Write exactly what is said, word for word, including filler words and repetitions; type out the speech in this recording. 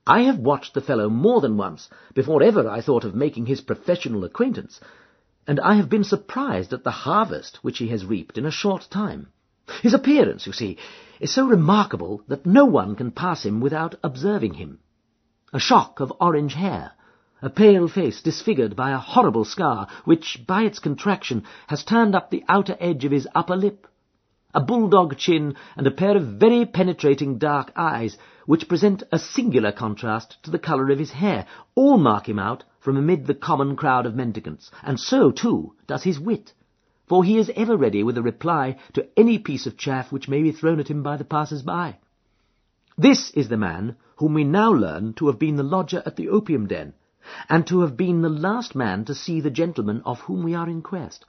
I have watched the fellow more than once before ever I thought of making his professional acquaintance, and I have been surprised at the harvest which he has reaped in a short time. His appearance, you see, is so remarkable that no one can pass him without observing him. A shock of orange hair, a pale face disfigured by a horrible scar which, by its contraction, has turned up the outer edge of his upper lip, a bulldog chin, and a pair of very penetrating dark eyes, which present a singular contrast to the colour of his hair, all mark him out from amid the common crowd of mendicants, and so, too, does his wit, for he is ever ready with a reply to any piece of chaff which may be thrown at him by the passers-by. This is the man whom we now learn to have been the lodger at the opium den, and to have been the last man to see the gentleman of whom we are in quest.